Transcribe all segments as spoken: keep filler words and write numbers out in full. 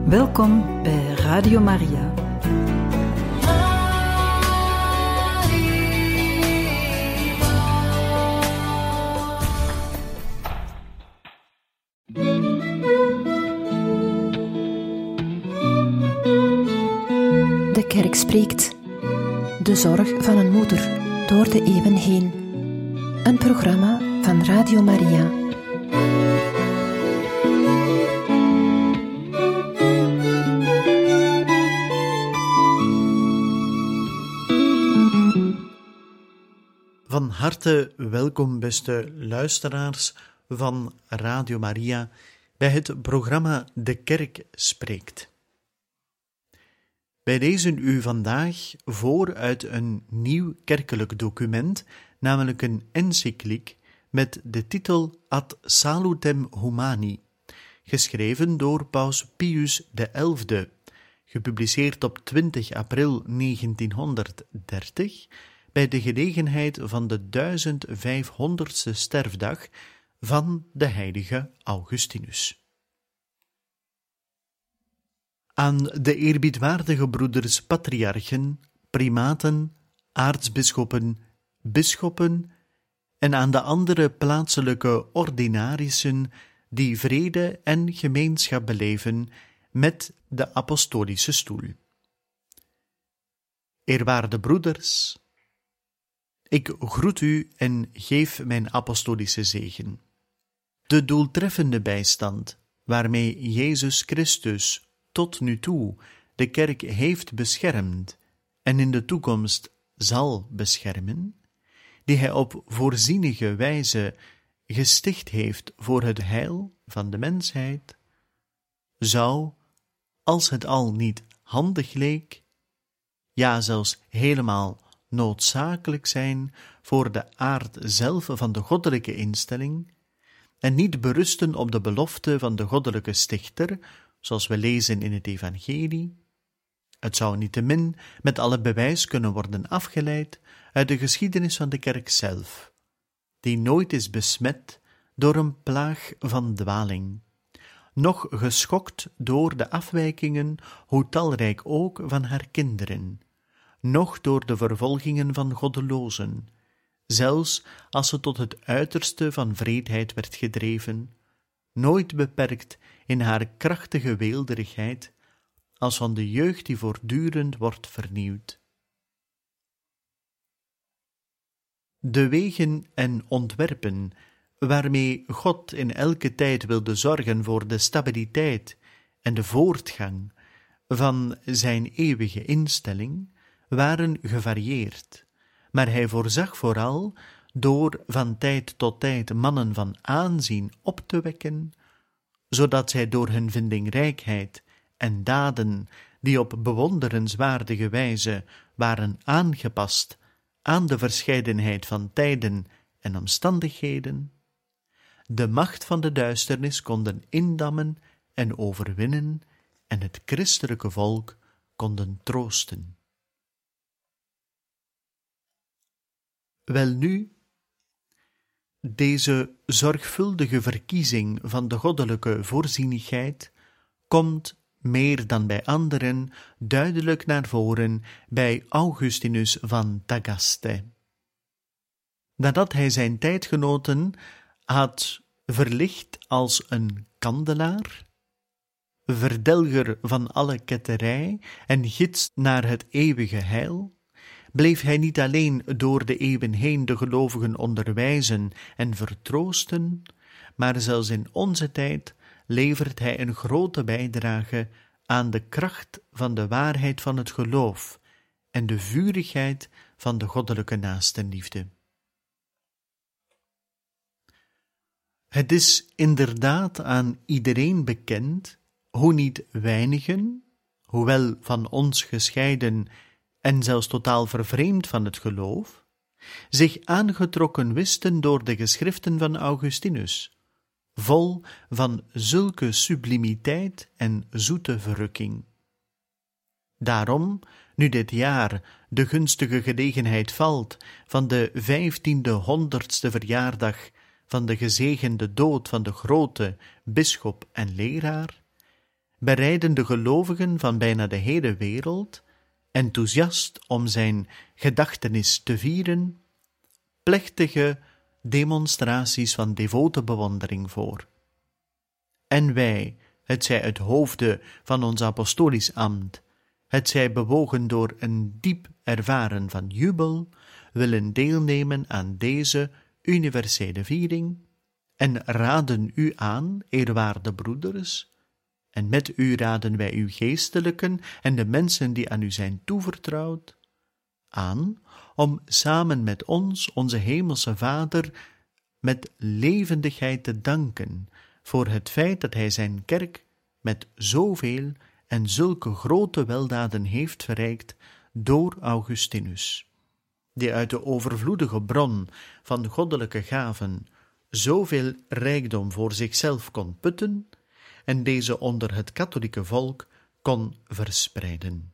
Welkom bij Radio Maria. De kerk spreekt. De zorg van een moeder door de eeuwen heen. Een programma van Radio Maria. Van harte welkom, beste luisteraars van Radio Maria, bij het programma De Kerk Spreekt. Wij lezen u vandaag voor uit een nieuw kerkelijk document, namelijk een encycliek met de titel Ad Salutem Humani, geschreven door Paus Pius de Elfde, gepubliceerd op twintig april negentienhonderddertig, bij de gelegenheid van de duizend vijfhonderdste sterfdag van de heilige Augustinus. Aan de eerbiedwaardige broeders patriarchen, primaten, aartsbisschoppen, bisschoppen en aan de andere plaatselijke ordinarissen die vrede en gemeenschap beleven met de apostolische stoel. Eerwaarde broeders, ik groet u en geef mijn apostolische zegen. De doeltreffende bijstand waarmee Jezus Christus tot nu toe de kerk heeft beschermd en in de toekomst zal beschermen, die hij op voorzienige wijze gesticht heeft voor het heil van de mensheid, zou, als het al niet handig leek, ja zelfs helemaal noodzakelijk zijn voor de aard zelf van de goddelijke instelling en niet berusten op de belofte van de goddelijke stichter, zoals we lezen in het evangelie. Het zou niettemin met alle bewijs kunnen worden afgeleid uit de geschiedenis van de kerk zelf, die nooit is besmet door een plaag van dwaling, noch geschokt door de afwijkingen, hoe talrijk ook, van haar kinderen, noch door de vervolgingen van goddelozen, zelfs als ze tot het uiterste van wreedheid werd gedreven, nooit beperkt in haar krachtige weelderigheid, als van de jeugd die voortdurend wordt vernieuwd. De wegen en ontwerpen waarmee God in elke tijd wilde zorgen voor de stabiliteit en de voortgang van zijn eeuwige instelling, waren gevarieerd, maar hij voorzag vooral door van tijd tot tijd mannen van aanzien op te wekken, zodat zij door hun vindingrijkheid en daden, die op bewonderenswaardige wijze waren aangepast aan de verscheidenheid van tijden en omstandigheden, de macht van de duisternis konden indammen en overwinnen en het christelijke volk konden troosten. Welnu, deze zorgvuldige verkiezing van de goddelijke voorzienigheid komt meer dan bij anderen duidelijk naar voren bij Augustinus van Tagaste. Nadat hij zijn tijdgenoten had verlicht als een kandelaar, verdelger van alle ketterij en gids naar het eeuwige heil, bleef hij niet alleen door de eeuwen heen de gelovigen onderwijzen en vertroosten, maar zelfs in onze tijd levert hij een grote bijdrage aan de kracht van de waarheid van het geloof en de vurigheid van de goddelijke naastenliefde. Het is inderdaad aan iedereen bekend hoe niet weinigen, hoewel van ons gescheiden en zelfs totaal vervreemd van het geloof, zich aangetrokken wisten door de geschriften van Augustinus, vol van zulke sublimiteit en zoete verrukking. Daarom, nu dit jaar de gunstige gelegenheid valt van de vijftiende honderdste verjaardag van de gezegende dood van de grote bisschop en leraar, bereiden de gelovigen van bijna de hele wereld, enthousiast om zijn gedachtenis te vieren, plechtige demonstraties van devote bewondering voor. En wij, hetzij uit hoofde van ons apostolisch ambt, hetzij bewogen door een diep ervaren van jubel, willen deelnemen aan deze universele viering en raden u aan, eerwaarde broeders, en met u raden wij uw geestelijken en de mensen die aan u zijn toevertrouwd, aan om samen met ons, onze hemelse Vader, met levendigheid te danken voor het feit dat hij zijn kerk met zoveel en zulke grote weldaden heeft verrijkt door Augustinus, die uit de overvloedige bron van goddelijke gaven zoveel rijkdom voor zichzelf kon putten en deze onder het katholieke volk kon verspreiden.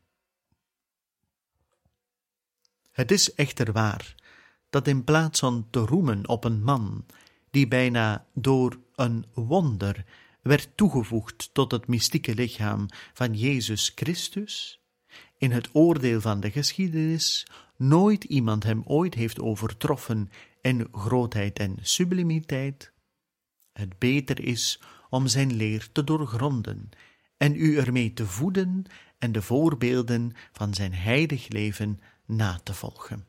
Het is echter waar dat in plaats van te roemen op een man die bijna door een wonder werd toegevoegd tot het mystieke lichaam van Jezus Christus, in het oordeel van de geschiedenis nooit iemand hem ooit heeft overtroffen in grootheid en sublimiteit, het beter is om zijn leer te doorgronden en u ermee te voeden en de voorbeelden van zijn heilig leven na te volgen.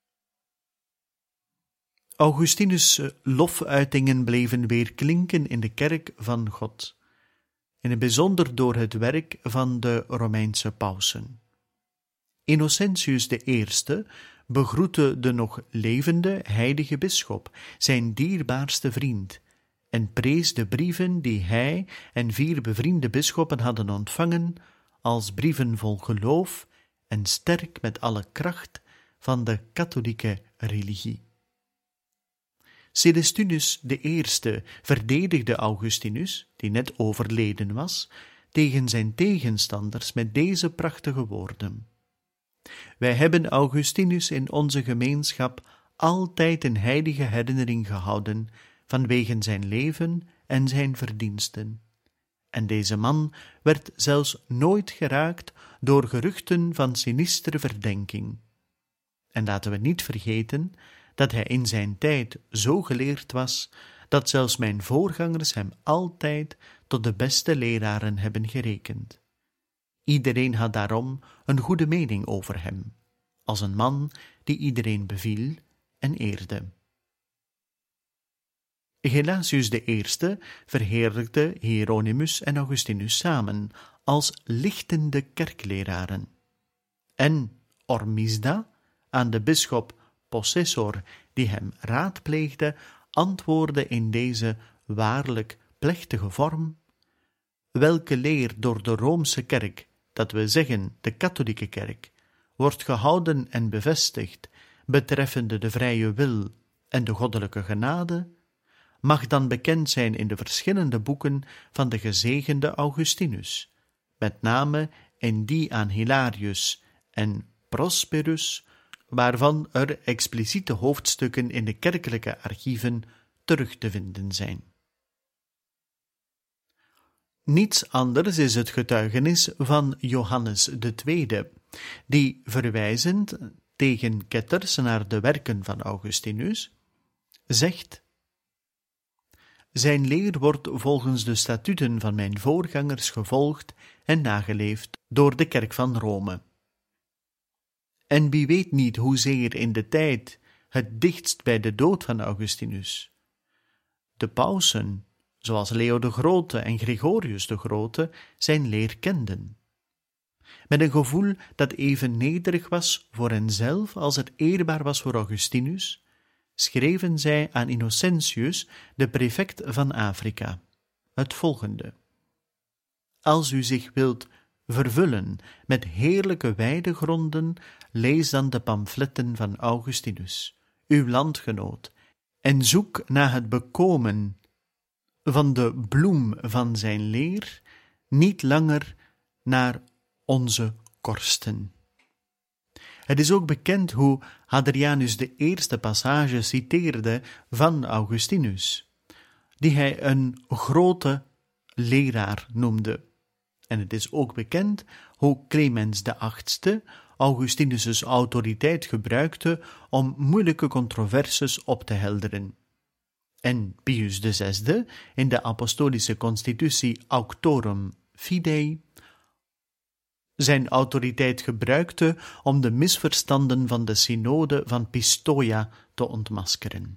Augustinus' lofuitingen bleven weer klinken in de kerk van God, in het bijzonder door het werk van de Romeinse pausen. Innocentius de Eerste begroette de nog levende heilige bisschop, zijn dierbaarste vriend, en prees de brieven die hij en vier bevriende bisschoppen hadden ontvangen als brieven vol geloof en sterk met alle kracht van de katholieke religie. Celestinus de Eerste verdedigde Augustinus, die net overleden was, tegen zijn tegenstanders met deze prachtige woorden: Wij hebben Augustinus in onze gemeenschap altijd in heilige herinnering gehouden vanwege zijn leven en zijn verdiensten. En deze man werd zelfs nooit geraakt door geruchten van sinistere verdenking. En laten we niet vergeten dat hij in zijn tijd zo geleerd was, dat zelfs mijn voorgangers hem altijd tot de beste leraren hebben gerekend. Iedereen had daarom een goede mening over hem, als een man die iedereen beviel en eerde. Gelasius de Eerste verheerlijkte Hieronymus en Augustinus samen als lichtende kerkleraren. En Ormisda, aan de bisschop Possessor die hem raadpleegde, antwoordde in deze waarlijk plechtige vorm: welke leer door de Roomse kerk, dat we zeggen de katholieke kerk, wordt gehouden en bevestigd betreffende de vrije wil en de goddelijke genade, mag dan bekend zijn in de verschillende boeken van de gezegende Augustinus, met name in die aan Hilarius en Prosperus, waarvan er expliciete hoofdstukken in de kerkelijke archieven terug te vinden zijn. Niets anders is het getuigenis van Johannes de Tweede, die, verwijzend tegen ketters naar de werken van Augustinus, zegt: Zijn leer wordt volgens de statuten van mijn voorgangers gevolgd en nageleefd door de kerk van Rome. En wie weet niet hoezeer in de tijd het dichtst bij de dood van Augustinus de pausen, zoals Leo de Grote en Gregorius de Grote, zijn leer kenden, met een gevoel dat even nederig was voor henzelf als het eerbaar was voor Augustinus, schreven zij aan Innocentius, de prefect van Afrika, het volgende: Als u zich wilt vervullen met heerlijke weidegronden, lees dan de pamfletten van Augustinus, uw landgenoot, en zoek naar het bekomen van de bloem van zijn leer, niet langer naar onze korsten. Het is ook bekend hoe Hadrianus de eerste passage citeerde van Augustinus, die hij een grote leraar noemde, En het is ook bekend hoe Clemens de achtste Augustinus' autoriteit gebruikte om moeilijke controverses op te helderen. En Pius de zesde in de apostolische constitutie Auctorum Fidei zijn autoriteit gebruikte om de misverstanden van de synode van Pistoia te ontmaskeren.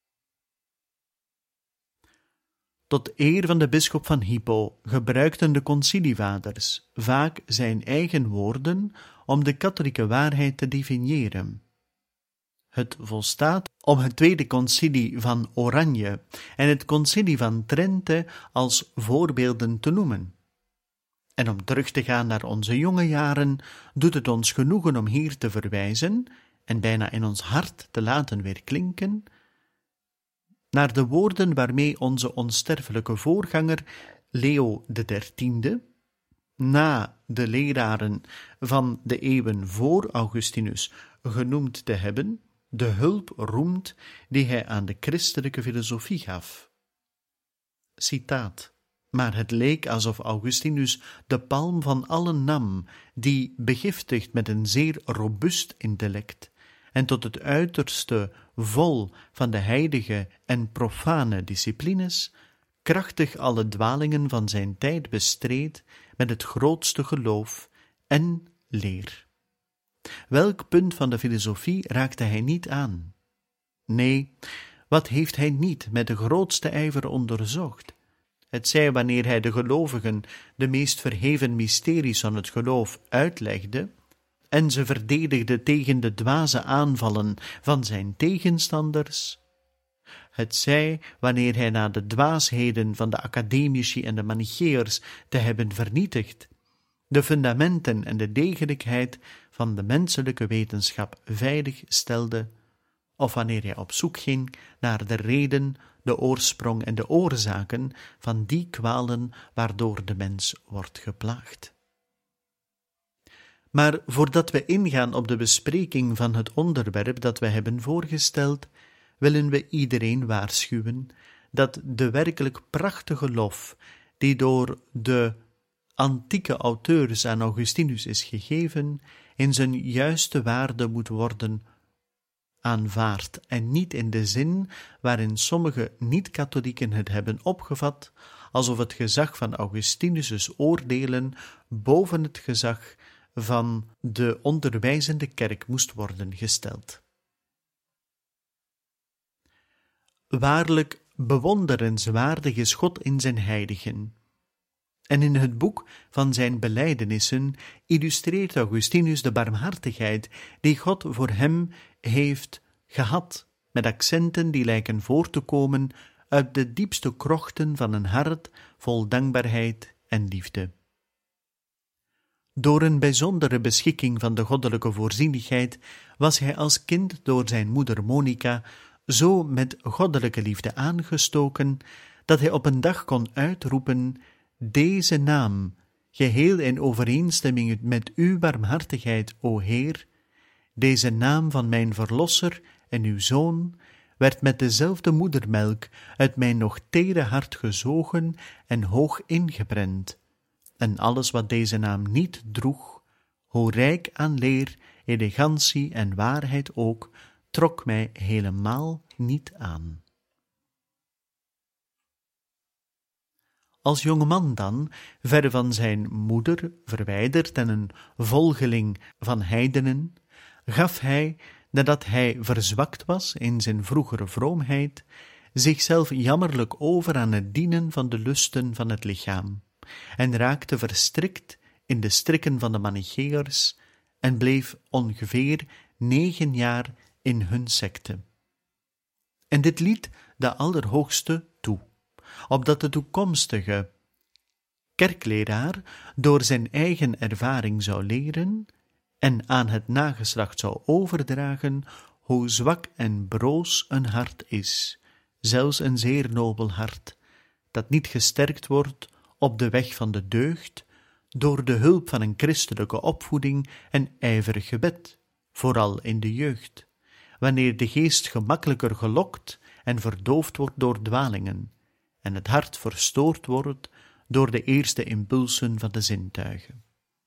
Tot eer van de bisschop van Hippo gebruikten de concilievaders vaak zijn eigen woorden om de katholieke waarheid te definiëren. Het volstaat om het tweede concilie van Oranje en het concilie van Trente als voorbeelden te noemen. En om terug te gaan naar onze jonge jaren, doet het ons genoegen om hier te verwijzen en bijna in ons hart te laten weerklinken naar de woorden waarmee onze onsterfelijke voorganger Leo de dertiende, na de leraren van de eeuwen voor Augustinus genoemd te hebben, de hulp roemt die hij aan de christelijke filosofie gaf. Citaat: maar het leek alsof Augustinus de palm van allen nam, die, begiftigd met een zeer robuust intellect en tot het uiterste vol van de heilige en profane disciplines, krachtig alle dwalingen van zijn tijd bestreed met het grootste geloof en leer. Welk punt van de filosofie raakte hij niet aan? Nee, wat heeft hij niet met de grootste ijver onderzocht? Het zij wanneer hij de gelovigen de meest verheven mysteries van het geloof uitlegde en ze verdedigde tegen de dwaze aanvallen van zijn tegenstanders, het zij wanneer hij na de dwaasheden van de academici en de manicheërs te hebben vernietigd, de fundamenten en de degelijkheid van de menselijke wetenschap veilig stelde, of wanneer hij op zoek ging naar de reden, de oorsprong en de oorzaken van die kwalen waardoor de mens wordt geplaagd. Maar voordat we ingaan op de bespreking van het onderwerp dat we hebben voorgesteld, willen we iedereen waarschuwen dat de werkelijk prachtige lof die door de antieke auteurs aan Augustinus is gegeven, in zijn juiste waarde moet worden aanvaard en niet in de zin waarin sommige niet-katholieken het hebben opgevat, alsof het gezag van Augustinus' oordelen boven het gezag van de onderwijzende kerk moest worden gesteld. Waarlijk bewonderenswaardig is God in zijn heiligen. En in het boek van zijn belijdenissen illustreert Augustinus de barmhartigheid die God voor hem heeft gehad, met accenten die lijken voor te komen uit de diepste krochten van een hart vol dankbaarheid en liefde. Door een bijzondere beschikking van de goddelijke voorzienigheid was hij als kind door zijn moeder Monica zo met goddelijke liefde aangestoken, dat hij op een dag kon uitroepen: deze naam, geheel in overeenstemming met uw barmhartigheid, o Heer, deze naam van mijn Verlosser en uw Zoon, werd met dezelfde moedermelk uit mijn nog tere hart gezogen en hoog ingeprent, en alles wat deze naam niet droeg, hoe rijk aan leer, elegantie en waarheid ook, trok mij helemaal niet aan. Als jongeman dan, verre van zijn moeder, verwijderd en een volgeling van heidenen, gaf hij, nadat hij verzwakt was in zijn vroegere vroomheid, zichzelf jammerlijk over aan het dienen van de lusten van het lichaam, en raakte verstrikt in de strikken van de manicheërs en bleef ongeveer negen jaar in hun secte. En dit liet de Allerhoogste toe, opdat de toekomstige kerkleraar door zijn eigen ervaring zou leren en aan het nageslacht zou overdragen hoe zwak en broos een hart is, zelfs een zeer nobel hart, dat niet gesterkt wordt op de weg van de deugd door de hulp van een christelijke opvoeding en ijverig gebed, vooral in de jeugd, wanneer de geest gemakkelijker gelokt en verdoofd wordt door dwalingen, en het hart verstoord wordt door de eerste impulsen van de zintuigen.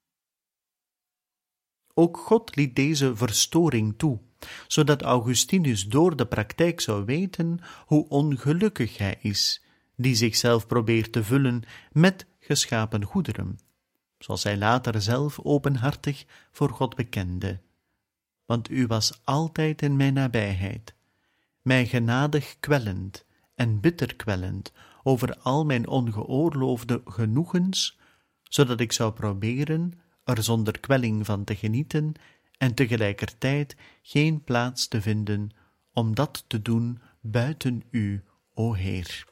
Ook God liet deze verstoring toe, zodat Augustinus door de praktijk zou weten hoe ongelukkig hij is, die zichzelf probeert te vullen met geschapen goederen, zoals hij later zelf openhartig voor God bekende. Want u was altijd in mijn nabijheid, mij genadig kwellend en bitter kwellend over al mijn ongeoorloofde genoegens, zodat ik zou proberen er zonder kwelling van te genieten en tegelijkertijd geen plaats te vinden om dat te doen buiten u, o Heer.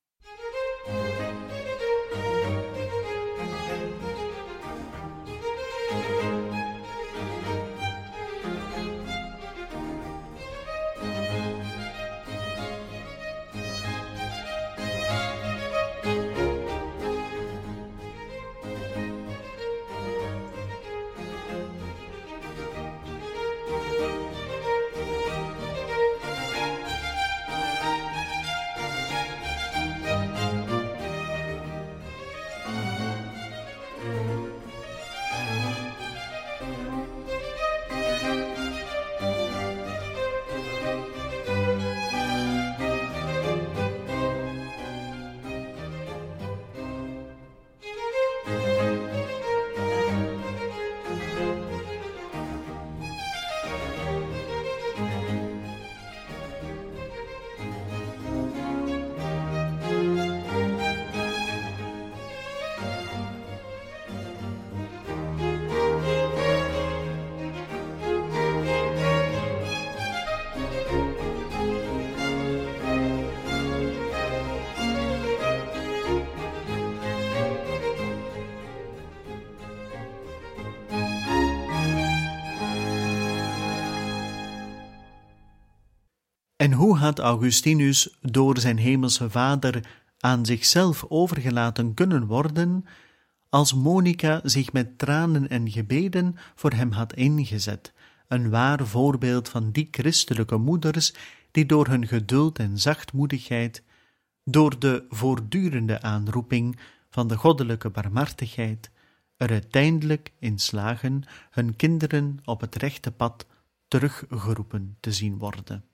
En hoe had Augustinus door zijn hemelse Vader aan zichzelf overgelaten kunnen worden, als Monica zich met tranen en gebeden voor hem had ingezet, een waar voorbeeld van die christelijke moeders die door hun geduld en zachtmoedigheid, door de voortdurende aanroeping van de goddelijke barmhartigheid, er uiteindelijk in slagen hun kinderen op het rechte pad teruggeroepen te zien worden.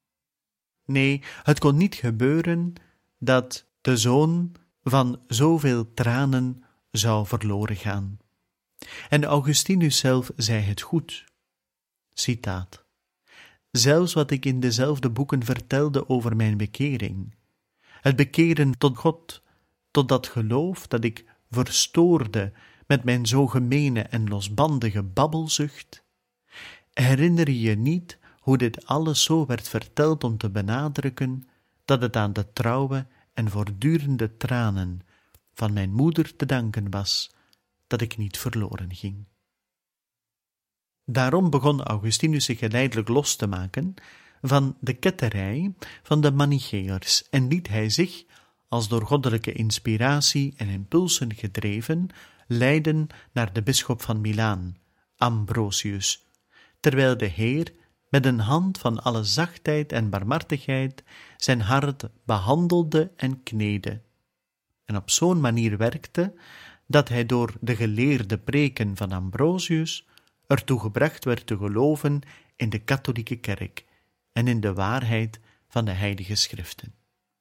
Nee, het kon niet gebeuren dat de zoon van zoveel tranen zou verloren gaan. En Augustinus zelf zei het goed. Citaat. Zelfs wat ik in dezelfde boeken vertelde over mijn bekering, het bekeren tot God, tot dat geloof dat ik verstoorde met mijn zo gemene en losbandige babbelzucht, herinner je je niet hoe dit alles zo werd verteld om te benadrukken dat het aan de trouwe en voortdurende tranen van mijn moeder te danken was dat ik niet verloren ging. Daarom begon Augustinus zich geleidelijk los te maken van de ketterij van de Manicheërs en liet hij zich, als door goddelijke inspiratie en impulsen gedreven, leiden naar de bisschop van Milaan, Ambrosius, terwijl de Heer met een hand van alle zachtheid en barmhartigheid zijn hart behandelde en kneedde, en op zo'n manier werkte, dat hij door de geleerde preken van Ambrosius ertoe gebracht werd te geloven in de katholieke kerk en in de waarheid van de heilige schriften.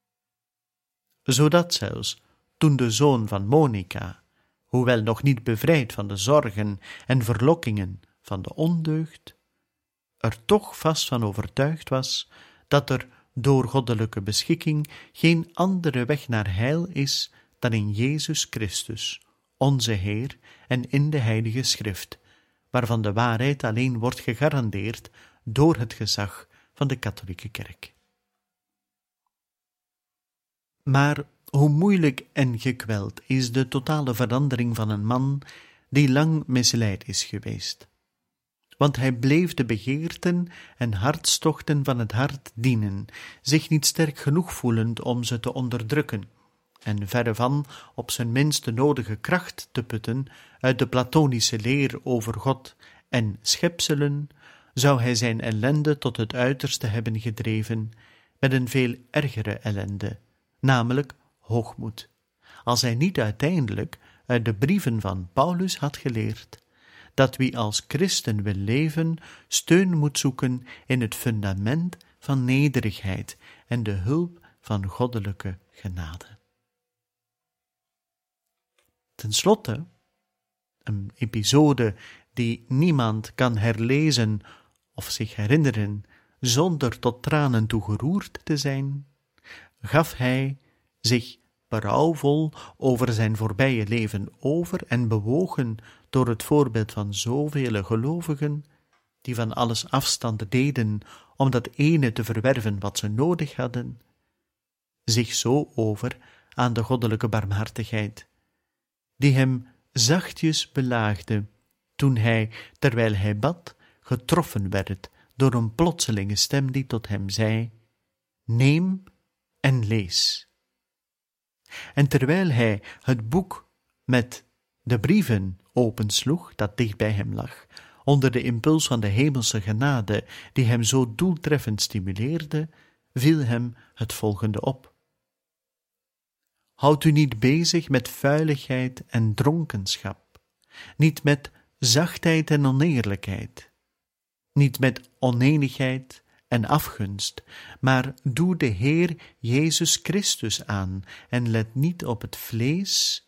Zodat zelfs, toen de zoon van Monica, hoewel nog niet bevrijd van de zorgen en verlokkingen van de ondeugd, er toch vast van overtuigd was dat er door goddelijke beschikking geen andere weg naar heil is dan in Jezus Christus, onze Heer, en in de heilige schrift, waarvan de waarheid alleen wordt gegarandeerd door het gezag van de katholieke kerk. Maar hoe moeilijk en gekweld is de totale verandering van een man die lang misleid is geweest. Want hij bleef de begeerten en hartstochten van het hart dienen, zich niet sterk genoeg voelend om ze te onderdrukken, en verre van op zijn minst de nodige kracht te putten uit de platonische leer over God en schepselen, zou hij zijn ellende tot het uiterste hebben gedreven met een veel ergere ellende, namelijk hoogmoed, als hij niet uiteindelijk uit de brieven van Paulus had geleerd dat wie als christen wil leven, steun moet zoeken in het fundament van nederigheid en de hulp van goddelijke genade. Ten slotte, een episode die niemand kan herlezen of zich herinneren zonder tot tranen toe geroerd te zijn, gaf hij zich berouwvol over zijn voorbije leven over en bewogen door het voorbeeld van zoveel gelovigen, die van alles afstand deden om dat ene te verwerven wat ze nodig hadden, zich zo over aan de goddelijke barmhartigheid, die hem zachtjes belaagde toen hij, terwijl hij bad, getroffen werd door een plotselinge stem die tot hem zei: neem en lees. En terwijl hij het boek met de brieven opensloeg, dat dicht bij hem lag, onder de impuls van de hemelse genade die hem zo doeltreffend stimuleerde, viel hem het volgende op: houd u niet bezig met vuiligheid en dronkenschap, niet met zachtheid en oneerlijkheid, niet met onenigheid en afgunst, maar doe de Heer Jezus Christus aan en let niet op het vlees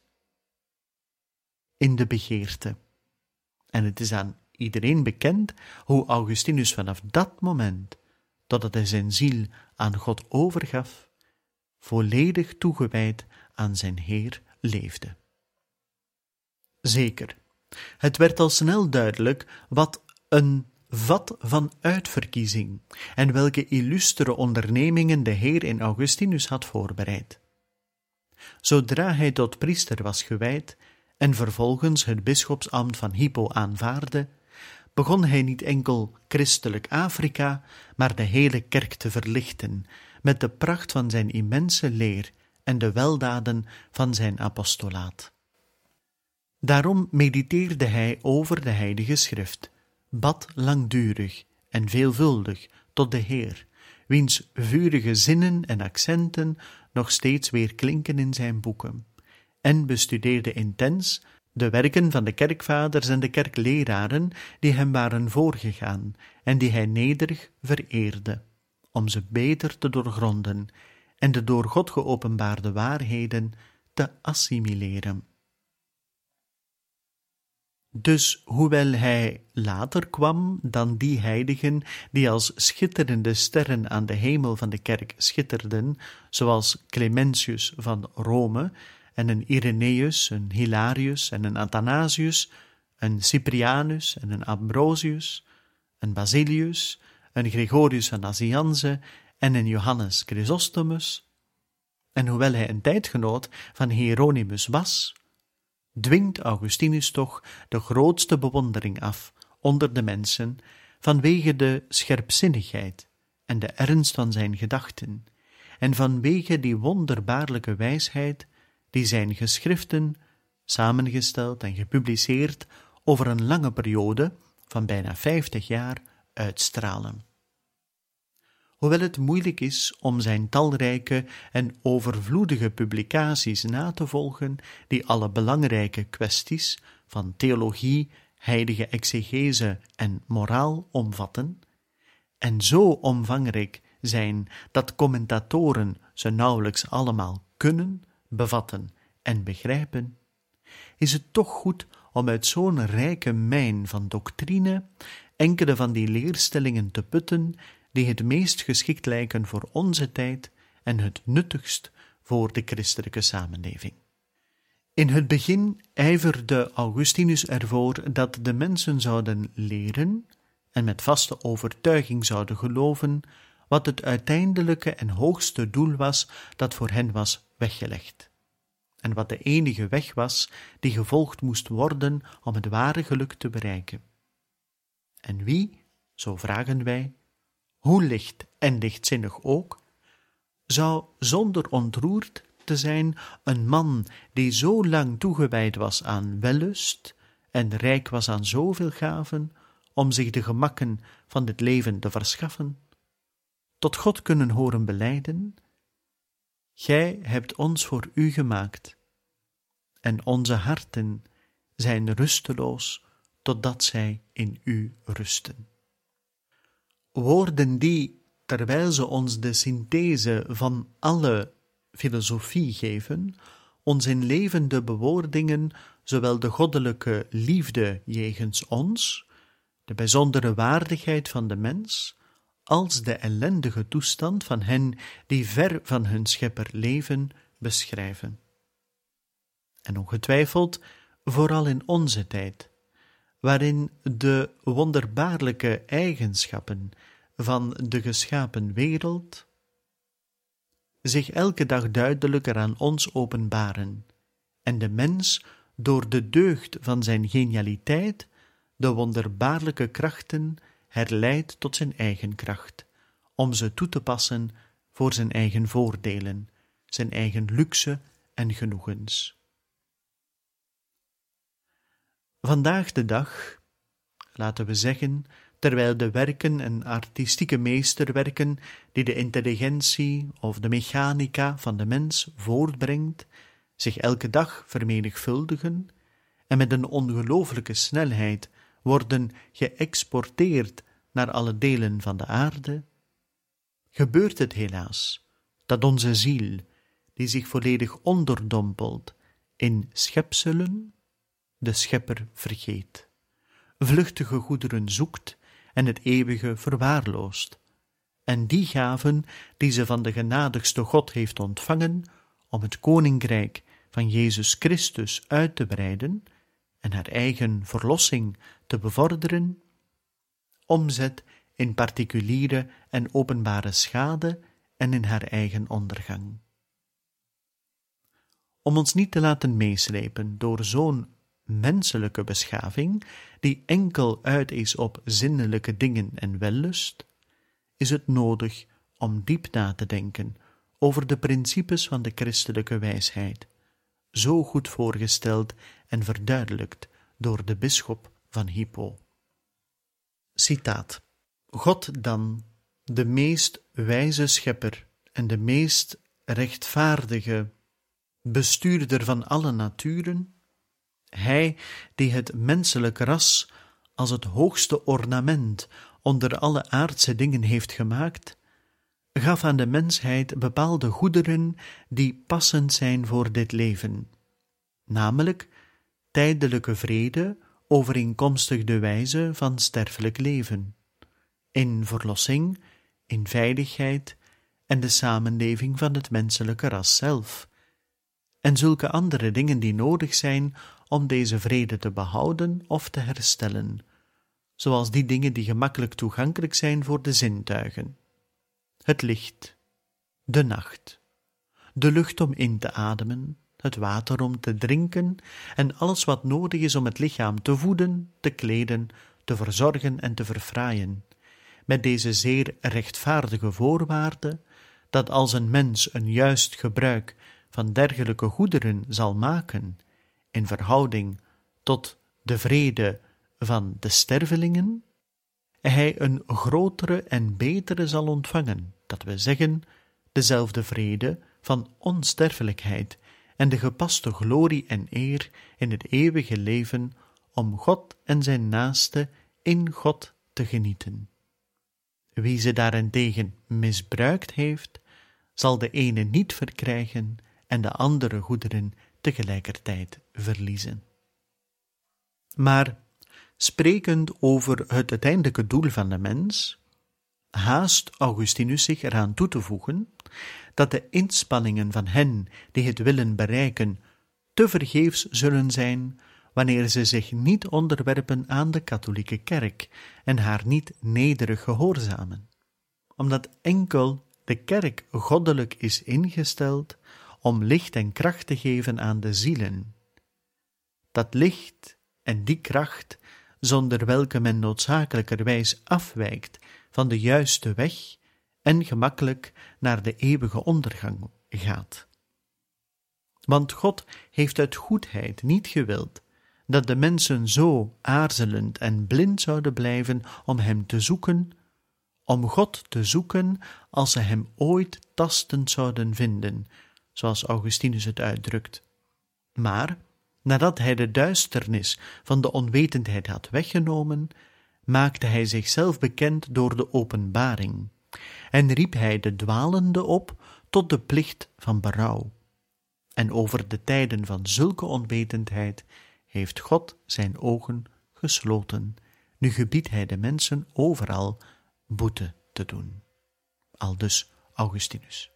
in de begeerte. En het is aan iedereen bekend hoe Augustinus vanaf dat moment, totdat hij zijn ziel aan God overgaf, volledig toegewijd aan zijn Heer leefde. Zeker, het werd al snel duidelijk wat een vat van uitverkiezing en welke illustere ondernemingen de Heer in Augustinus had voorbereid. Zodra hij tot priester was gewijd en vervolgens het bisschopsambt van Hippo aanvaardde, begon hij niet enkel christelijk Afrika, maar de hele kerk te verlichten met de pracht van zijn immense leer en de weldaden van zijn apostolaat. Daarom mediteerde hij over de Heilige Schrift, bad langdurig en veelvuldig tot de Heer, wiens vurige zinnen en accenten nog steeds weer klinken in zijn boeken, en bestudeerde intens de werken van de kerkvaders en de kerkleraren die hem waren voorgegaan en die hij nederig vereerde, om ze beter te doorgronden en de door God geopenbaarde waarheden te assimileren. Dus hoewel hij later kwam dan die heiligen die als schitterende sterren aan de hemel van de kerk schitterden, zoals Clementius van Rome en een Irenaeus, een Hilarius en een Athanasius, een Cyprianus en een Ambrosius, een Basilius, een Gregorius van Nazianze en een Johannes Chrysostomus, en hoewel hij een tijdgenoot van Hieronymus was, dwingt Augustinus toch de grootste bewondering af onder de mensen vanwege de scherpzinnigheid en de ernst van zijn gedachten en vanwege die wonderbaarlijke wijsheid die zijn geschriften, samengesteld en gepubliceerd over een lange periode van bijna vijftig jaar, uitstralen. Hoewel het moeilijk is om zijn talrijke en overvloedige publicaties na te volgen, die alle belangrijke kwesties van theologie, heilige exegese en moraal omvatten, en zo omvangrijk zijn dat commentatoren ze nauwelijks allemaal kunnen, bevatten en begrijpen, is het toch goed om uit zo'n rijke mijn van doctrine enkele van die leerstellingen te putten die het meest geschikt lijken voor onze tijd en het nuttigst voor de christelijke samenleving. In het begin ijverde Augustinus ervoor dat de mensen zouden leren en met vaste overtuiging zouden geloven wat het uiteindelijke en hoogste doel was dat voor hen was weggelegd, en wat de enige weg was die gevolgd moest worden om het ware geluk te bereiken. En wie, zo vragen wij, hoe licht en lichtzinnig ook, zou zonder ontroerd te zijn een man die zo lang toegewijd was aan wellust en rijk was aan zoveel gaven, om zich de gemakken van dit leven te verschaffen, tot God kunnen horen belijden: Gij hebt ons voor u gemaakt, en onze harten zijn rusteloos totdat zij in u rusten. Woorden die, terwijl ze ons de synthese van alle filosofie geven, ons in levende bewoordingen zowel de goddelijke liefde jegens ons, de bijzondere waardigheid van de mens, als de ellendige toestand van hen die ver van hun schepper leven, beschrijven. En ongetwijfeld, vooral in onze tijd, waarin de wonderbaarlijke eigenschappen van de geschapen wereld zich elke dag duidelijker aan ons openbaren en de mens door de deugd van zijn genialiteit de wonderbaarlijke krachten herleidt tot zijn eigen kracht, om ze toe te passen voor zijn eigen voordelen, zijn eigen luxe en genoegens. Vandaag de dag, laten we zeggen, terwijl de werken en artistieke meesterwerken die de intelligentie of de mechanica van de mens voortbrengt, zich elke dag vermenigvuldigen en met een ongelooflijke snelheid worden geëxporteerd naar alle delen van de aarde, gebeurt het helaas dat onze ziel, die zich volledig onderdompelt in schepselen, de schepper vergeet, vluchtige goederen zoekt en het eeuwige verwaarloost, en die gaven die ze van de genadigste God heeft ontvangen om het koninkrijk van Jezus Christus uit te breiden en haar eigen verlossing te bevorderen, omzet in particuliere en openbare schade en in haar eigen ondergang. Om ons niet te laten meeslepen door zo'n menselijke beschaving, die enkel uit is op zinnelijke dingen en wellust, is het nodig om diep na te denken over de principes van de christelijke wijsheid, zo goed voorgesteld en verduidelijkt door de bisschop van Hippo. Citaat: God dan, de meest wijze schepper en de meest rechtvaardige bestuurder van alle naturen, hij die het menselijk ras als het hoogste ornament onder alle aardse dingen heeft gemaakt, gaf aan de mensheid bepaalde goederen die passend zijn voor dit leven, namelijk tijdelijke vrede overeenkomstig de wijze van sterfelijk leven, in verlossing, in veiligheid en de samenleving van het menselijke ras zelf, en zulke andere dingen die nodig zijn om deze vrede te behouden of te herstellen, zoals die dingen die gemakkelijk toegankelijk zijn voor de zintuigen: het licht, de nacht, de lucht om in te ademen, het water om te drinken en alles wat nodig is om het lichaam te voeden, te kleden, te verzorgen en te verfraaien, met deze zeer rechtvaardige voorwaarde dat als een mens een juist gebruik van dergelijke goederen zal maken in verhouding tot de vrede van de stervelingen, hij een grotere en betere zal ontvangen, dat we zeggen, dezelfde vrede van onsterfelijkheid en de gepaste glorie en eer in het eeuwige leven om God en zijn naaste in God te genieten. Wie ze daarentegen misbruikt heeft, zal de ene niet verkrijgen en de andere goederen tegelijkertijd verliezen. Maar, sprekend over het uiteindelijke doel van de mens, haast Augustinus zich eraan toe te voegen dat de inspanningen van hen die het willen bereiken te vergeefs zullen zijn wanneer ze zich niet onderwerpen aan de katholieke kerk en haar niet nederig gehoorzamen, omdat enkel de kerk goddelijk is ingesteld om licht en kracht te geven aan de zielen. Dat licht en die kracht, zonder welke men noodzakelijkerwijs afwijkt van de juiste weg en gemakkelijk naar de eeuwige ondergang gaat. Want God heeft uit goedheid niet gewild dat de mensen zo aarzelend en blind zouden blijven om hem te zoeken, om God te zoeken als ze hem ooit tastend zouden vinden, zoals Augustinus het uitdrukt. Maar Nadat hij de duisternis van de onwetendheid had weggenomen, maakte hij zichzelf bekend door de openbaring en riep hij de dwalende op tot de plicht van berouw. En over de tijden van zulke onwetendheid heeft God zijn ogen gesloten. Nu gebiedt hij de mensen overal boete te doen. Aldus Augustinus.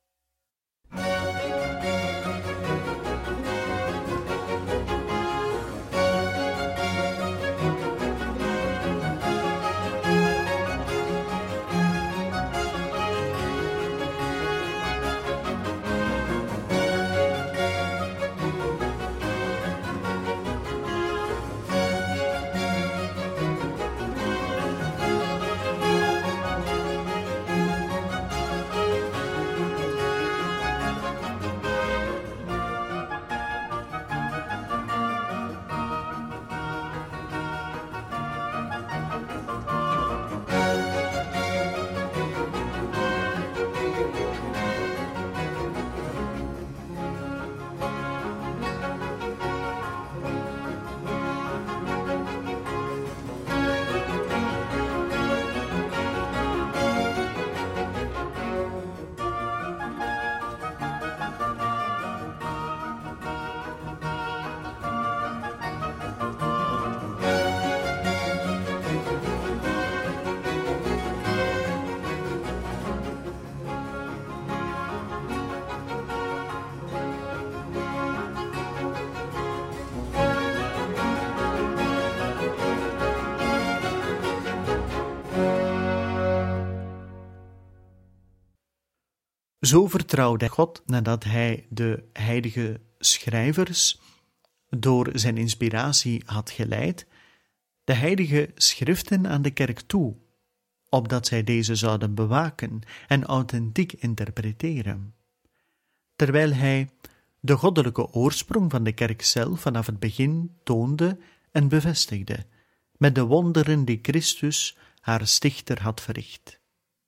Zo vertrouwde God, nadat hij de heilige schrijvers door zijn inspiratie had geleid, de heilige schriften aan de kerk toe, opdat zij deze zouden bewaken en authentiek interpreteren. Terwijl hij de goddelijke oorsprong van de kerk zelf vanaf het begin toonde en bevestigde, met de wonderen die Christus, haar stichter, had verricht.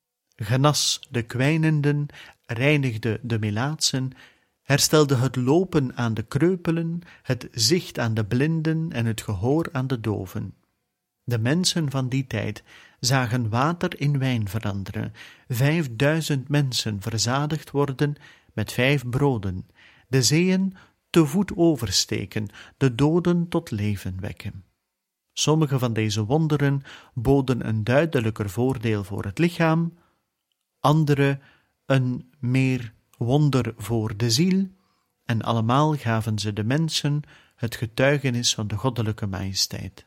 Genas de kwijnenden, reinigde de melaatsen, herstelde het lopen aan de kreupelen, het zicht aan de blinden en het gehoor aan de doven. De mensen van die tijd zagen water in wijn veranderen, vijfduizend mensen verzadigd worden met vijf broden, de zeeën te voet oversteken, de doden tot leven wekken. Sommige van deze wonderen boden een duidelijker voordeel voor het lichaam, andere een meer wonder voor de ziel, en allemaal gaven ze de mensen het getuigenis van de goddelijke majesteit.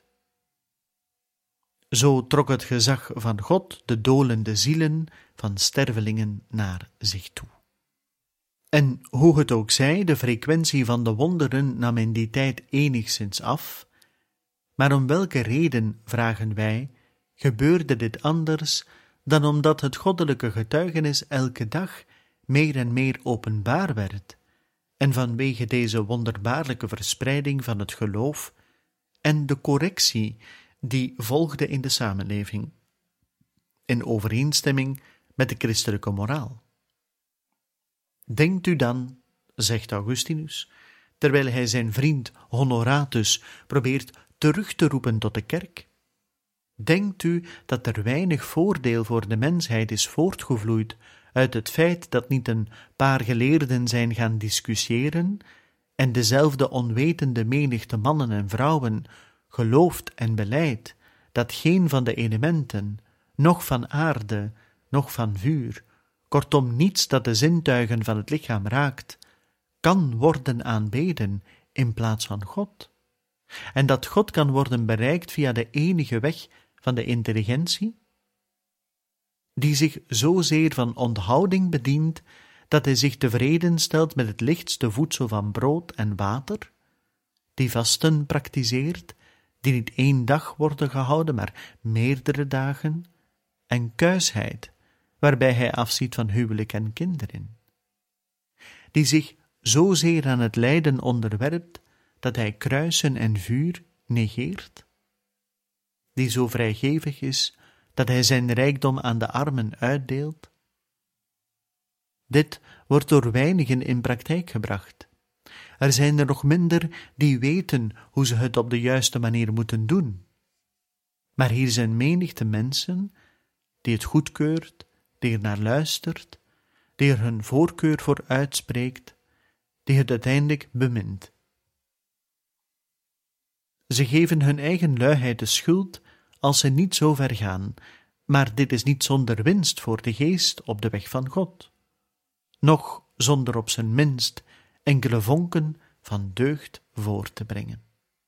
Zo trok het gezag van God de dolende zielen van stervelingen naar zich toe. En hoe het ook zij, de frequentie van de wonderen nam in die tijd enigszins af, maar om welke reden, vragen wij, gebeurde dit anders dan omdat het goddelijke getuigenis elke dag meer en meer openbaar werd, en vanwege deze wonderbaarlijke verspreiding van het geloof en de correctie die volgde in de samenleving, in overeenstemming met de christelijke moraal. Denkt u dan, zegt Augustinus, terwijl hij zijn vriend Honoratus probeert terug te roepen tot de kerk, denkt u dat er weinig voordeel voor de mensheid is voortgevloeid uit het feit dat niet een paar geleerden zijn gaan discussiëren en dezelfde onwetende menigte mannen en vrouwen gelooft en belijdt dat geen van de elementen, noch van aarde, noch van vuur, kortom niets dat de zintuigen van het lichaam raakt, kan worden aanbeden in plaats van God, en dat God kan worden bereikt via de enige weg van de intelligentie, die zich zozeer van onthouding bedient, dat hij zich tevreden stelt met het lichtste voedsel van brood en water, die vasten praktiseert, die niet één dag worden gehouden, maar meerdere dagen, en kuisheid, waarbij hij afziet van huwelijk en kinderen, die zich zozeer aan het lijden onderwerpt, dat hij kruisen en vuur negeert, die zo vrijgevig is, dat hij zijn rijkdom aan de armen uitdeelt. Dit wordt door weinigen in praktijk gebracht. Er zijn er nog minder die weten hoe ze het op de juiste manier moeten doen. Maar hier zijn menigte mensen die het goedkeurt, die er naar luistert, die er hun voorkeur voor uitspreekt, die het uiteindelijk bemint. Ze geven hun eigen luiheid de schuld als ze niet zo ver gaan, maar dit is niet zonder winst voor de geest op de weg van God, noch zonder op zijn minst enkele vonken van deugd voor te brengen.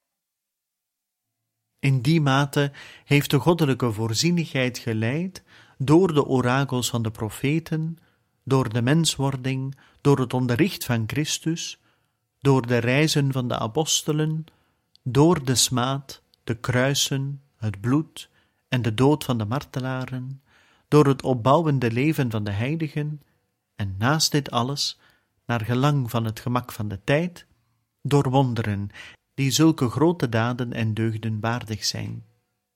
In die mate heeft de goddelijke voorzienigheid geleid door de orakels van de profeten, door de menswording, door het onderricht van Christus, door de reizen van de apostelen, door de smaad, de kruisen, het bloed en de dood van de martelaren, door het opbouwende leven van de heiligen, en naast dit alles, naar gelang van het gemak van de tijd, door wonderen die zulke grote daden en deugden waardig zijn.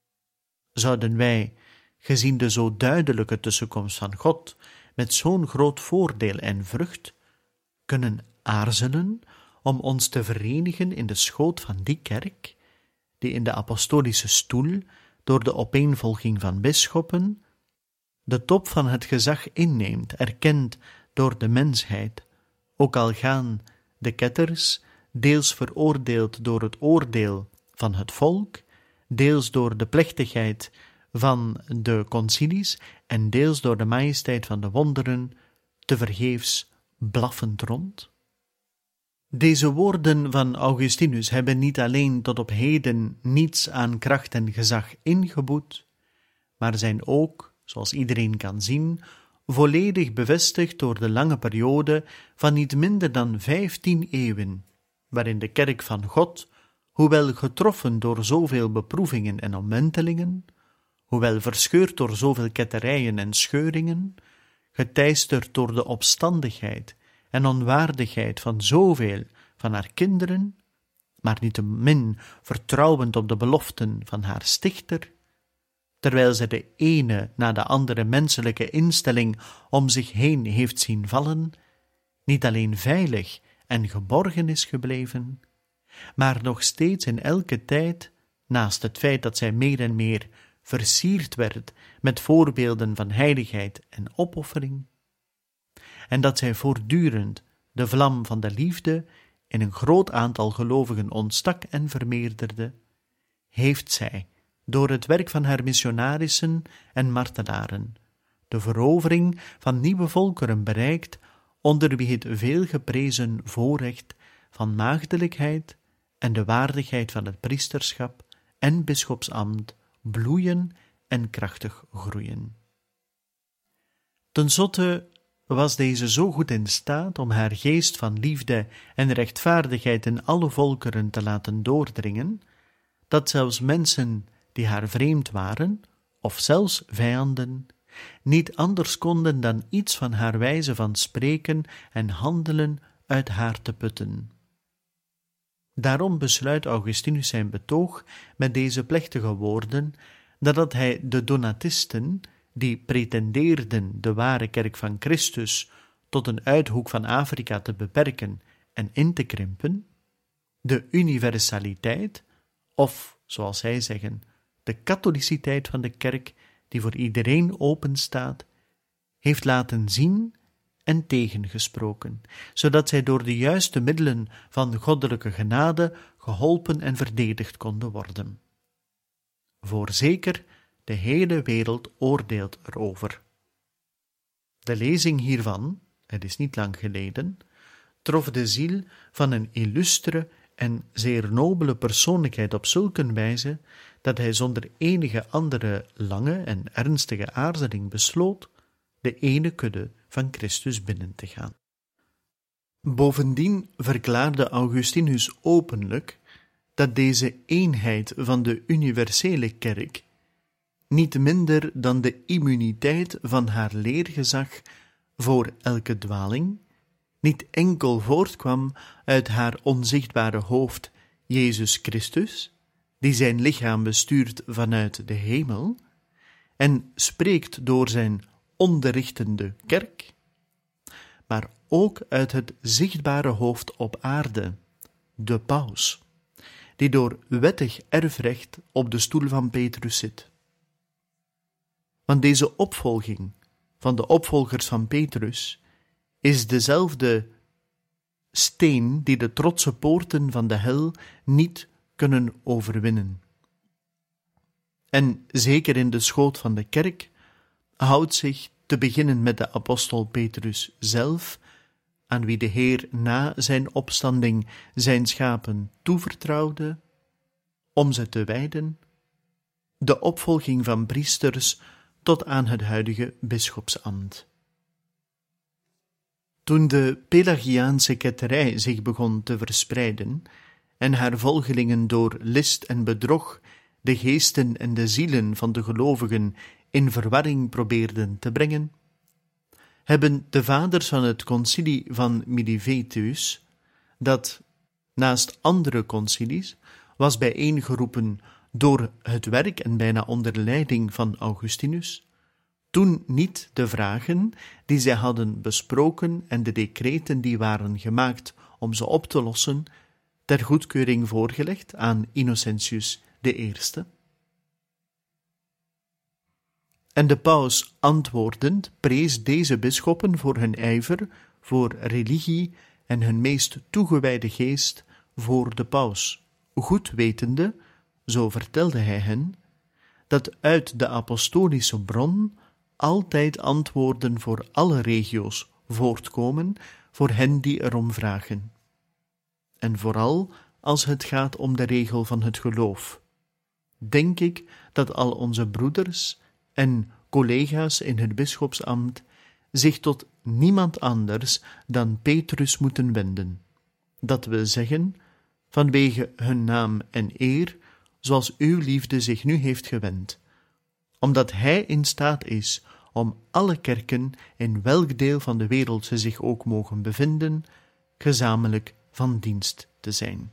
Zouden wij, gezien de zo duidelijke tussenkomst van God, met zo'n groot voordeel en vrucht, kunnen aarzelen om ons te verenigen in de schoot van die kerk, die in de apostolische stoel, door de opeenvolging van bisschoppen, de top van het gezag inneemt, erkend door de mensheid, ook al gaan de ketters, deels veroordeeld door het oordeel van het volk, deels door de plechtigheid van de concilies en deels door de majesteit van de wonderen, tevergeefs blaffend rond? Deze woorden van Augustinus hebben niet alleen tot op heden niets aan kracht en gezag ingeboet, maar zijn ook, zoals iedereen kan zien, volledig bevestigd door de lange periode van niet minder dan vijftien eeuwen, waarin de kerk van God, hoewel getroffen door zoveel beproevingen en omwentelingen, hoewel verscheurd door zoveel ketterijen en scheuringen, geteisterd door de opstandigheid en onwaardigheid van zoveel van haar kinderen, maar niettemin vertrouwend op de beloften van haar stichter, terwijl zij de ene na de andere menselijke instelling om zich heen heeft zien vallen, niet alleen veilig en geborgen is gebleven, maar nog steeds in elke tijd, naast het feit dat zij meer en meer versierd werd met voorbeelden van heiligheid en opoffering, en dat zij voortdurend de vlam van de liefde in een groot aantal gelovigen ontstak en vermeerderde, heeft zij, door het werk van haar missionarissen en martelaren, de verovering van nieuwe volkeren bereikt, onder wie het veelgeprezen voorrecht van maagdelijkheid en de waardigheid van het priesterschap en bisschopsambt bloeien en krachtig groeien. Ten slotte was deze zo goed in staat om haar geest van liefde en rechtvaardigheid in alle volkeren te laten doordringen, dat zelfs mensen die haar vreemd waren, of zelfs vijanden, niet anders konden dan iets van haar wijze van spreken en handelen uit haar te putten. Daarom besluit Augustinus zijn betoog met deze plechtige woorden, nadat hij de Donatisten, die pretendeerden de ware kerk van Christus tot een uithoek van Afrika te beperken en in te krimpen, de universaliteit, of, zoals zij zeggen, de katholiciteit van de kerk, die voor iedereen openstaat, heeft laten zien en tegengesproken, zodat zij door de juiste middelen van goddelijke genade geholpen en verdedigd konden worden. Voorzeker, de hele wereld oordeelt erover. De lezing hiervan, het is niet lang geleden, trof de ziel van een illustere en zeer nobele persoonlijkheid op zulke wijze, dat hij zonder enige andere lange en ernstige aarzeling besloot de ene kudde van Christus binnen te gaan. Bovendien verklaarde Augustinus openlijk dat deze eenheid van de universele kerk niet minder dan de immuniteit van haar leergezag voor elke dwaling niet enkel voortkwam uit haar onzichtbare hoofd, Jezus Christus, die zijn lichaam bestuurt vanuit de hemel en spreekt door zijn onderrichtende kerk, maar ook uit het zichtbare hoofd op aarde, de paus, die door wettig erfrecht op de stoel van Petrus zit. Want deze opvolging van de opvolgers van Petrus is dezelfde steen die de trotse poorten van de hel niet kunnen overwinnen. En zeker in de schoot van de kerk houdt zich, te beginnen met de apostel Petrus zelf, aan wie de Heer na zijn opstanding zijn schapen toevertrouwde, om ze te wijden, de opvolging van priesters tot aan het huidige bisschopsambt. Toen de Pelagiaanse ketterij zich begon te verspreiden en haar volgelingen door list en bedrog de geesten en de zielen van de gelovigen in verwarring probeerden te brengen, hebben de vaders van het concilie van Miletus, dat naast andere concilies was bijeengeroepen door het werk en bijna onder leiding van Augustinus, toen niet de vragen die zij hadden besproken en de decreten die waren gemaakt om ze op te lossen, ter goedkeuring voorgelegd aan Innocentius de Eerste. En de paus antwoordend prees deze bisschoppen voor hun ijver, voor religie en hun meest toegewijde geest voor de paus, goed wetende, zo vertelde hij hen, dat uit de apostolische bron altijd antwoorden voor alle regio's voortkomen voor hen die erom vragen. En vooral als het gaat om de regel van het geloof, denk ik dat al onze broeders en collega's in het bisschopsambt zich tot niemand anders dan Petrus moeten wenden. Dat wil zeggen, vanwege hun naam en eer, zoals uw liefde zich nu heeft gewend, omdat hij in staat is om alle kerken, in welk deel van de wereld ze zich ook mogen bevinden, gezamenlijk van dienst te zijn.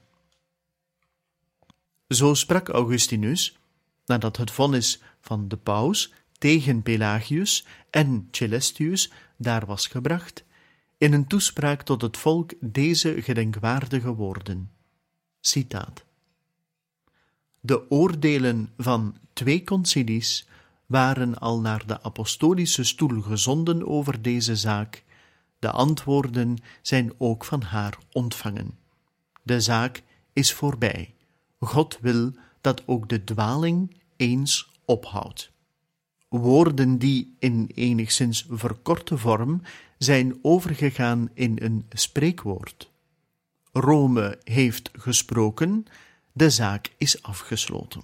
Zo sprak Augustinus, nadat het vonnis van de paus tegen Pelagius en Celestius daar was gebracht, in een toespraak tot het volk deze gedenkwaardige woorden. Citaat. De oordelen van twee concilies waren al naar de apostolische stoel gezonden over deze zaak. De antwoorden zijn ook van haar ontvangen. De zaak is voorbij. God wil dat ook de dwaling eens ophoudt. Woorden die in enigszins verkorte vorm zijn overgegaan in een spreekwoord. Rome heeft gesproken, de zaak is afgesloten.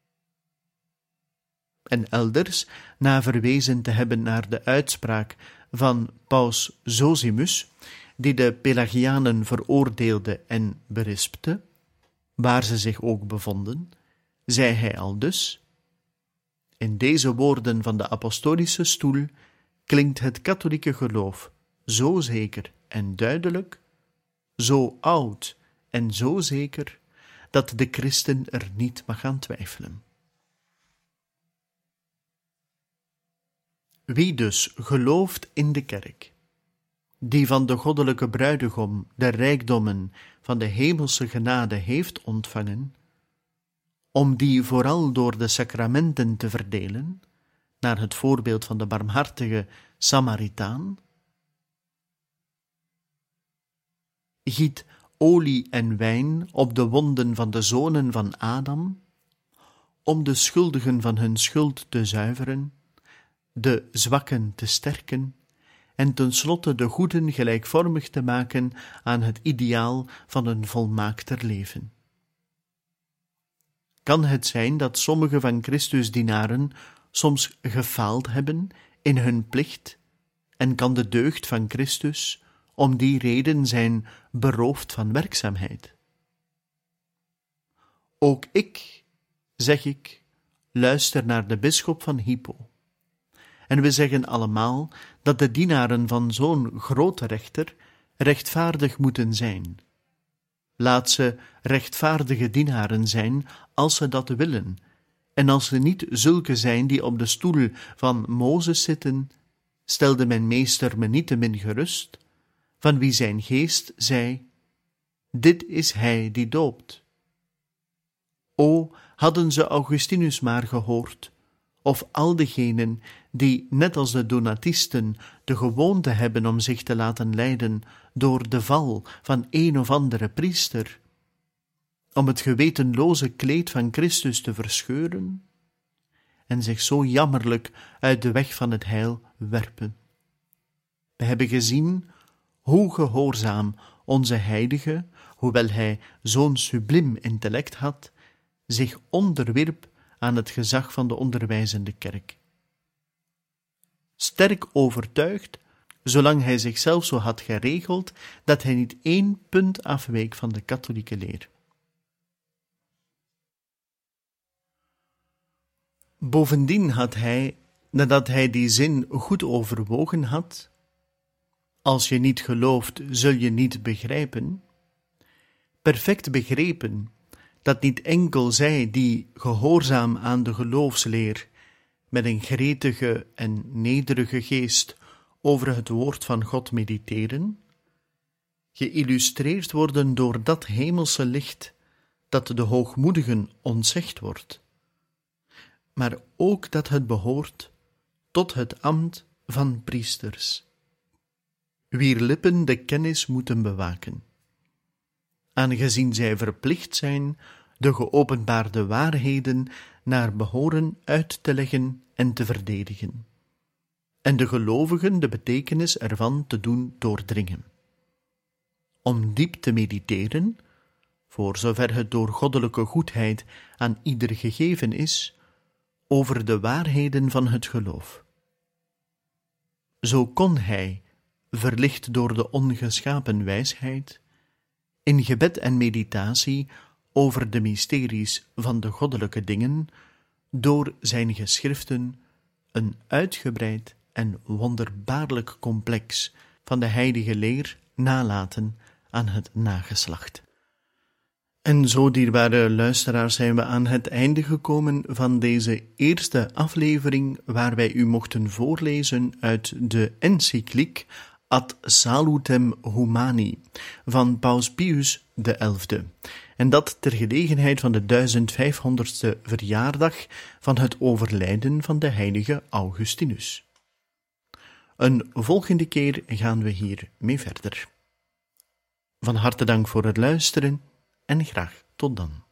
En elders, na verwezen te hebben naar de uitspraak van paus Zosimus, die de Pelagianen veroordeelde en berispte, waar ze zich ook bevonden, zei hij aldus: in deze woorden van de apostolische stoel klinkt het katholieke geloof zo zeker en duidelijk, zo oud en zo zeker, dat de christen er niet mag aan twijfelen. Wie dus gelooft in de kerk, die van de goddelijke bruidegom de rijkdommen van de hemelse genade heeft ontvangen, om die vooral door de sacramenten te verdelen, naar het voorbeeld van de barmhartige Samaritaan, giet olie en wijn op de wonden van de zonen van Adam, om de schuldigen van hun schuld te zuiveren, de zwakken te sterken en tenslotte de goeden gelijkvormig te maken aan het ideaal van een volmaakter leven. Kan het zijn dat sommige van Christus dienaren soms gefaald hebben in hun plicht, en kan de deugd van Christus om die reden zijn beroofd van werkzaamheid? Ook ik, zeg ik, luister naar de bisschop van Hippo. En we zeggen allemaal dat de dienaren van zo'n grote rechter rechtvaardig moeten zijn. Laat ze rechtvaardige dienaren zijn als ze dat willen, en als ze niet zulke zijn die op de stoel van Mozes zitten, stelde mijn meester me niettemin gerust, van wie zijn geest zei: dit is hij die doopt. O, hadden ze Augustinus maar gehoord, of al degenen die, net als de Donatisten, de gewoonte hebben om zich te laten leiden door de val van een of andere priester, om het gewetenloze kleed van Christus te verscheuren en zich zo jammerlijk uit de weg van het heil werpen. We hebben gezien hoe gehoorzaam onze heilige, hoewel hij zo'n subliem intellect had, zich onderwierp aan het gezag van de onderwijzende kerk. Sterk overtuigd, zolang hij zichzelf zo had geregeld, dat hij niet één punt afweek van de katholieke leer. Bovendien had hij, nadat hij die zin goed overwogen had, als je niet gelooft, zul je niet begrijpen, perfect begrepen dat niet enkel zij die gehoorzaam aan de geloofsleer met een gretige en nederige geest over het woord van God mediteren, geïllustreerd worden door dat hemelse licht dat de hoogmoedigen ontzegd wordt, maar ook dat het behoort tot het ambt van priesters, wier lippen de kennis moeten bewaken, aangezien zij verplicht zijn de geopenbaarde waarheden naar behoren uit te leggen en te verdedigen, en de gelovigen de betekenis ervan te doen doordringen. Om diep te mediteren, voor zover het door goddelijke goedheid aan ieder gegeven is, over de waarheden van het geloof. Zo kon hij, verlicht door de ongeschapen wijsheid, in gebed en meditatie over de mysteries van de goddelijke dingen, door zijn geschriften een uitgebreid en wonderbaarlijk complex van de heilige leer nalaten aan het nageslacht. En zo, dierbare luisteraars, zijn we aan het einde gekomen van deze eerste aflevering, waar wij u mochten voorlezen uit de encycliek Ad Salutem Humani van Paus Pius de Elfde, en dat ter gelegenheid van de duizend vijfhonderdste verjaardag van het overlijden van de heilige Augustinus. Een volgende keer gaan we hier mee verder. Van harte dank voor het luisteren en graag tot dan.